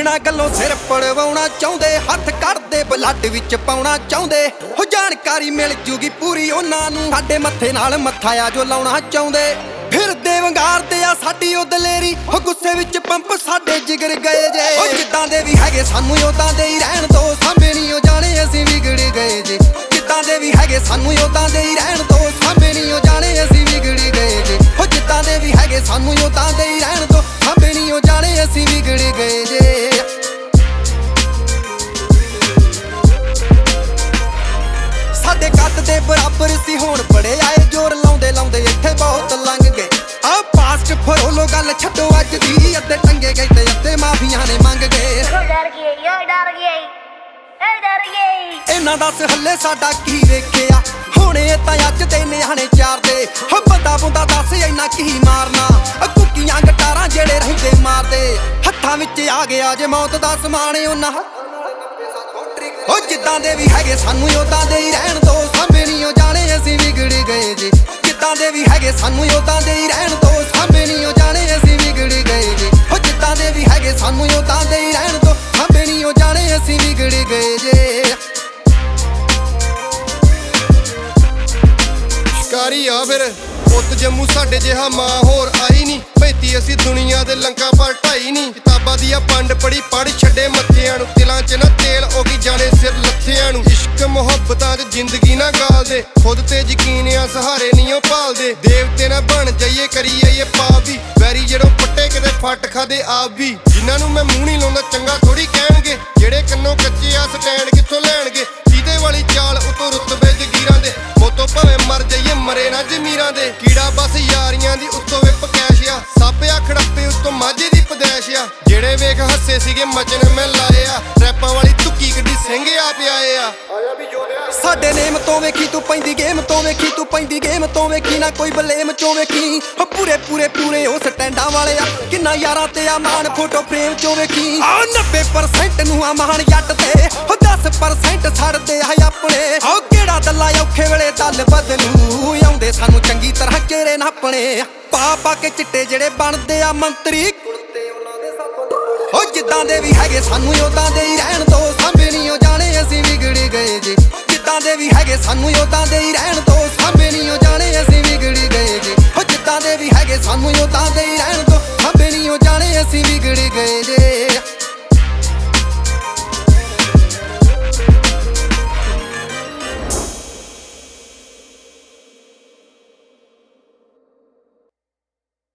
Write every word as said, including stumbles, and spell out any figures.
ਬਿਨਾ ਗੱਲੋਂ ਸਿਰ ਪੜਵਾਉਣਾ ਚਾਹੁੰਦੇ, ਹੱਥ ਕੱਢਦੇ ਬਲੱਡ ਵਿੱਚ ਪਾਉਣਾ ਚਾਹੁੰਦੇ। ਹੋ ਜਾਣਕਾਰੀ ਮਿਲ ਜੂਗੀ ਪੂਰੀ ਉਹਨਾਂ ਨੂੰ, ਸਾਡੇ ਮੱਥੇ ਨਾਲ ਮੱਥਾ ਆ ਜੋ ਲਾਉਣਾ ਚਾਹੁੰਦੇ। ਫਿਰਦੇ ਵੰਗਾਰਦੇ ਆ ਸਾਡੀ ਉਹ ਦਲੇਰੀ, ਹੋ ਗੁੱਸੇ ਵਿੱਚ ਪੰਪ ਸਾਡੇ ਜਿਗਰ ਗਏ ਜੇ। ਉਹ ਜਿੱਦਾਂ ਦੇ ਵੀ ਹੈਗੇ ਸਾਨੂੰ ਉਦਾਂ ਦੇ ਹੀ ਰਹਿਣ ਦੋ, ਸਾਂਭੇ ਨਹੀਂ ਉਹ ਜਾਣੇ ਅਸੀਂ ਵਿਗੜ ਗਏ ਜੇ। ਜਿੱਦਾਂ ਦੇ ਵੀ ਹੈਗੇ ਸਾਨੂੰ ਉਦਾਂ ਦੇ ਹੀ ਰਹਿਣ ਦੋ, ਸਾਂਭੇ ਨਹੀਂ ਉਹ ਜਾਣੇ ਅਸੀਂ ਵਿਗੜ ਗਏ ਜੇ। ਹੋ ਜਿੱਦਾਂ ਦੇ ਵੀ ਹੈਗੇ ਸਾਨੂੰ ਉਦਾਂ ਦੇ ਹੀ ਰਹਿਣ ਦੋ, ਸਾਂਭੇ ਨਹੀਂ ਉਹ ਜਾਣੇ ਅਸੀਂ ਵਿਗੜ ਗਏ ਜੇ। ਸਾਡੇ ਕੱਦ ਦੇ ਬਰਾਬਰ ਸੀ ਹੁਣ ਬੜੇ ਆਏ, ਜ਼ੋਰ ਲਾਉਂਦੇ ਲਾਉਂਦੇ ਇੱਥੇ ਬਹੁਤ ਲੰਘ ਗਏ। ਆ ਪਾਸਟ ਫਰੋਲੋ ਗੱਲ ਛੱਡੋ ਅੱਜ ਦੀ, ਅੱਧੇ ਟੰਗੇ ਗਏ ਤੇ ਅੱਧੇ ਮਾਫੀਆਂ ਨੇ ਮੰਗ ਗਏ। ਡਰ ਗਏ ਯੋ ਡਰ ਗਏ ਏ ਡਰ ਗਏ। ਇਹਨਾਂ ਦੱਸ ਹੱਲੇ ਸਾਡਾ ਕੀ ਵੇਖਿਆ, ਹੁਣੇ ਤਾਂ ਅੱਜ ਦੇ ਨਿਆਣੇ ਚਾਰ ਦੇ। ਹੋ ਬੰਦਾ ਬੁੰਦਾ ਦੱਸ ਇੰਨਾ ਕੀ ਮਾਰਨਾ, ਕੁੱਕੀਆਂ ਗਟਾਰਾਂ ਜਿਹੜੇ ਰਹਿੰਦੇ ਮਾਰਦੇ। ਹੱਥਾਂ ਵਿੱਚ ਆ ਗਿਆ ਜੇ ਮੌਤ ਦਾ ਸਮਾਨ ਉਹਨਾਂ। ਉਹ ਜਿੱਦਾਂ ਦੇ ਵੀ ਹੈਗੇ ਸਾਨੂੰ ਉਦਾਂ ਦੇ ਹੀ ਰਹਿਣ ਦੋ, ਸਾਂਭੇ ਨਹੀਂ ਉਹ ਜਾਣੇ ਅਸੀਂ ਵਿਗੜ ਗਏ ਜੇ। ਜਿੱਦਾਂ ਦੇ ਵੀ ਹੈਗੇ ਸਾਨੂੰ ਉਦਾਂ ਦੇ ਹੀ ਰਹਿਣ ਦੋ, ਸਾਂਭੇ ਨਹੀਂ ਉਹ ਜਾਣੇ ਅਸੀਂ ਵਿਗੜ ਗਏ ਜੇ। ਉਹ ਜਿੱਦਾਂ ਦੇ ਵੀ ਹੈਗੇ ਸਾਨੂੰ ਉਦਾਂ ਦੇ ਹੀ ਰਹਿਣ ਦੋ, ਸਾਂਭੇ ਨਹੀਂ ਉਹ ਜਾਣੇ ਅਸੀਂ ਵਿਗੜ ਗਏ ਜੇ। ਸ਼ਿਕਾਰੀ ਆ ਫਿਰ ਪੁੱਤ ਜੰਮੂ ਸਾਡੇ ਜਿਹਾ ਮਾਂ ਹੋਰ ਆਈ ਨਹੀਂ, ਭੇਤੀ ਅਸੀਂ ਦੁਨੀਆ ਦੇ ਲੰਕਾ ਪਰ ਢਾਈ ਨਹੀਂ। ਕਿਤਾਬਾਂ ਦੀਆਂ ਪੰਡ ਪੜੀ ਪੜ ਛੱਡੇ ਮੱਥਿਆਂ ਨੂੰ, ਦਿਲਾਂ 'ਚ ਨਾ ਤੇਲ ਹੋ ਗਈ ਜਾਣੇ ਸਿਰ ਲੱਥਿਆਂ ਨੂੰ। ਇਸ਼ਕ ਮੁਹੱਬਤਾਂ 'ਚ ਜ਼ਿੰਦਗੀ ਨਾ ਗਾਲਦੇ, ਖੁਦ ਤੇ ਯਕੀਨ ਆ ਸਹਾਰੇ ਨਹੀਂ ਉਹ ਭਾਲਦੇ। ਦੇਵਤੇ ਨਾ ਬਣ ਜਾਈਏ ਕਰੀਏ ਇਹ ਪਾਪ ਵੀ, ਵੈਰੀ ਜਦੋਂ ਪੱਟੇ ਕਿਤੇ ਫੱਟ ਖਾਦੇ ਆਪ ਵੀ। ਜਿਨ੍ਹਾਂ ਨੂੰ ਮੈਂ ਮੂੰਹ ਨਹੀਂ ਲਾਉਂਦਾ ਚੰਗਾ ਥੋੜੀ ਕਹਿਣਗੇ, ਜਿਹੜੇ ਕੰਨੋਂ ਕੱਚੇ ਆ ਸਟੈਂਡ ਕਿੱਥੋਂ ਲੈਣਗੇ। ਜਿਹਦੇ ਵਾਲੀ ਚਾਲ ਉਤੋਂ ਰੁਤਬੇ ਜਗੀਰਾਂ ਦੇ, ਮੋਤੋਂ ਭਾਵੇਂ ਮਰ ਜਾਈਏ ਮਰੇ ਨਾ ਜ਼ਮੀਰਾਂ ਦੇ। ਕੀੜਾ ਬਸ ਯਾਰੀਆਂ ਦੀ ਉੱਤੋਂ ਵਿਪ ਕੈਸ਼ ਆ, ਸੱਪ ਆ ਖੜੱਪੇ ਉੱਤੋਂ ਮਾਝੇ ਦੀ ਪਦੈਸ਼ ਆ। ਜਿਹੜੇ ਵੇਖ ਹੱਸੇ ਸੀਗੇ ਮਚਨ ਮੈਂ ਲਾਏ ਆ, ਰੈਪਾਂ ਵਾਲੀ ਤੁੱਕੀ ਗੱਡੀ ਸਿੰਘ ਆ ਪਿਆਏ ਆ। ਸਾਡੇ ਨੇਮ ਤੋਂ ਵੇਖੀ ਤੂੰ ਪੈਂਦੀ ਗੇਮ ਤੋਂ ਵੇਖੀ, ਤੂੰ ਪੈਂਦੀ ਗੇਮ ਤੋਂ ਵੇਖੀ ਨਾ ਕੋਈ ਬਲੇਮ ਚੋਂ ਵੇਖੀ। ਹੋ ਪੂਰੇ ਪੂਰੇ ਪੂਰੇ ਉਹ ਸਟੈਂਡਾਂ ਵਾਲੇ ਆ, ਕਿੰਨਾ ਯਾਰਾਂ ਤੇ ਆ ਮਾਣ ਫੋਟੋ ਫਰੇਮ ਚੋਂ ਵੇਖੀ। ਆ ਨੱਬੇ ਪਰਸੈਂਟ ਨੂੰ ਆ ਮਾਣ ਜੱਟ ਤੇ, ਹੋ ਦਸ ਪਰਸੈਂਟ ਛੱਡਦੇ ਆ ਆਪਣੇ। ਹੋ ਕਿਹੜਾ ਦੱਲਾ ਔਖੇ ਵੇਲੇ ਦਲ ਬਦਲੂ, ਆਉਂਦੇ ਸਾਨੂੰ ਚੰਗੀ ਤਰ੍ਹਾਂ ਚਿਹਰੇ ਨਾਪਣੇ। ਪਾ ਪਾ ਕੇ ਚਿੱਟੇ ਜਿਹੜੇ ਬਣਦੇ ਆ ਮੰਤਰੀ, ਹੋ ਜਿੱਦਾਂ ਦੇ ਵੀ ਹੈਗੇ ਸਾਨੂੰ ਉਦਾਂ ਦੇ ਹੀ ਰਹਿਣ ਦੋ, ਸਾਂਭੇ ਨਹੀਂ ਉਹ ਜਾਣੇ ਅਸੀਂ ਵਿਗੜ ਗਏ ਜੇ। ਜਿੱਦਾਂ ਦੇ ਵੀ ਹੈਗੇ ਸਾਨੂੰ ਉਦਾਂ ਦੇ ਹੀ ਰਹਿਣ ਦੋ, ਸਾਂਭੇ ਨਹੀਂ ਉਹ ਜਾਣੇ ਅਸੀਂ ਵਿਗੜ ਗਏ ਜੇ। ਹੋ ਜਿੱਦਾਂ ਦੇ ਵੀ ਹੈਗੇ ਸਾਨੂੰ ਉਦਾਂ ਦੇ ਹੀ ਰਹਿਣ ਦੋ, ਸਾਂਭੇ ਨਹੀਂ ਉਹ ਜਾਣੇ ਅਸੀਂ ਵਿਗੜ ਗਏ ਜੇ।